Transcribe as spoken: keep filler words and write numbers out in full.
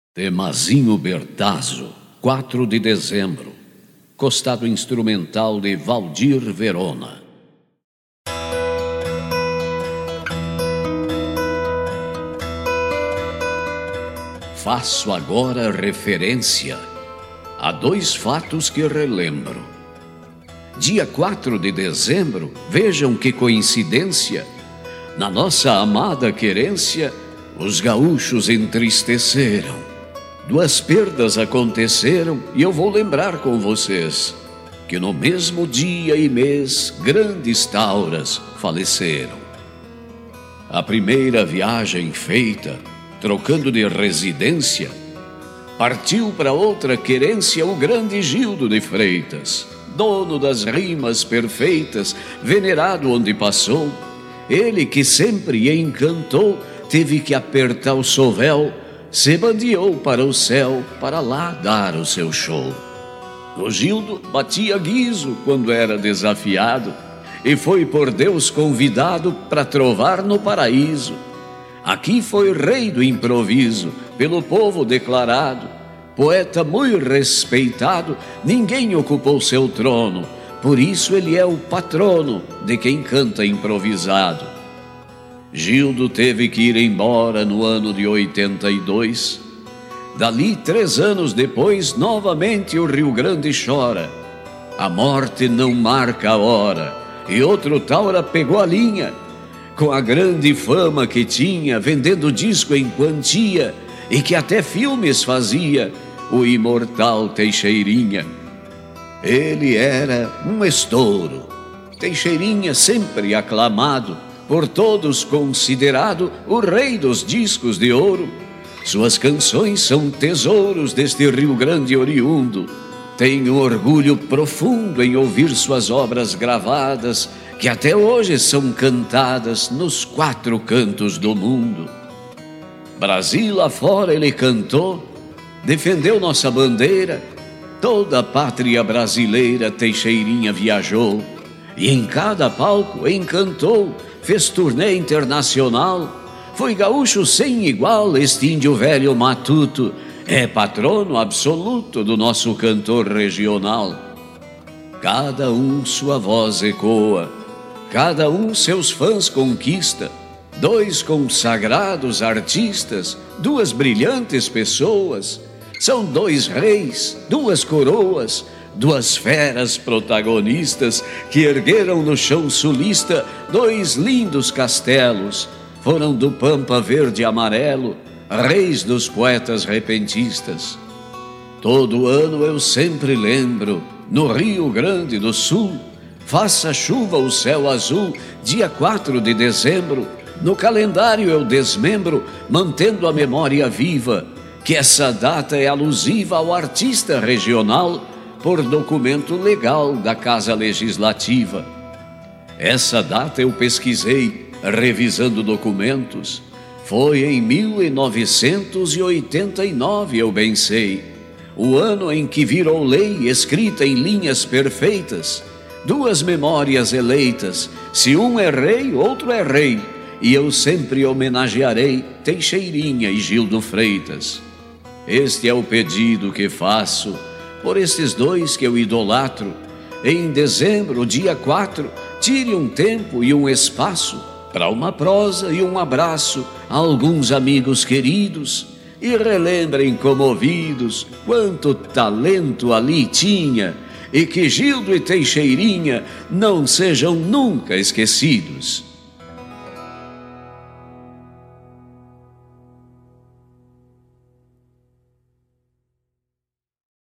Temazinho Bertazzo, quatro de dezembro. Costado instrumental de Valdir Verona. Faço agora referência a dois fatos que relembro. Dia quatro de dezembro, vejam que coincidência, na nossa amada querência, os gaúchos entristeceram. Duas perdas aconteceram e eu vou lembrar com vocês que no mesmo dia e mês grandes tauras faleceram. A primeira viagem feita, trocando de residência, partiu para outra querência o grande Gildo de Freitas, dono das rimas perfeitas, venerado onde passou. Ele que sempre encantou, teve que apertar o sovel, se bandeou para o céu, para lá dar o seu show. O Gildo batia guiso quando era desafiado, e foi por Deus convidado para trovar no paraíso. Aqui foi rei do improviso, pelo povo declarado, poeta muito respeitado, ninguém ocupou seu trono, por isso ele é o patrono de quem canta improvisado. Gildo teve que ir embora no ano de oitenta e dois. Dali, três anos depois, novamente o Rio Grande chora. A morte não marca a hora, e outro taura pegou a linha, com a grande fama que tinha, vendendo disco em quantia, e que até filmes fazia, o imortal Teixeirinha. Ele era um estouro, Teixeirinha sempre aclamado, por todos considerado o rei dos discos de ouro. Suas canções são tesouros deste Rio Grande oriundo. Tenho orgulho profundo em ouvir suas obras gravadas, que até hoje são cantadas nos quatro cantos do mundo. Brasil afora ele cantou, defendeu nossa bandeira, toda a pátria brasileira Teixeirinha viajou, e em cada palco encantou, fez turnê internacional, foi gaúcho sem igual, este índio velho matuto, é patrono absoluto do nosso cantor regional. Cada um sua voz ecoa, cada um seus fãs conquista, dois consagrados artistas, duas brilhantes pessoas, são dois reis, duas coroas, duas feras protagonistas que ergueram no chão sulista dois lindos castelos, foram do Pampa verde e amarelo, reis dos poetas repentistas. Todo ano eu sempre lembro, no Rio Grande do Sul, faça chuva o céu azul, dia quatro de dezembro, no calendário eu desmembro, mantendo a memória viva, que essa data é alusiva ao artista regional, por documento legal da Casa Legislativa. Essa data eu pesquisei, revisando documentos. Foi em mil novecentos e oitenta e nove, eu bem sei, o ano em que virou lei, escrita em linhas perfeitas, duas memórias eleitas, se um é rei, outro é rei, e eu sempre homenagearei Teixeirinha e Gildo Freitas. Este é o pedido que faço por estes dois que eu idolatro. Em dezembro, dia quatro, tire um tempo e um espaço para uma prosa e um abraço a alguns amigos queridos e relembrem comovidos quanto talento ali tinha, e que Gildo e Teixeirinha não sejam nunca esquecidos.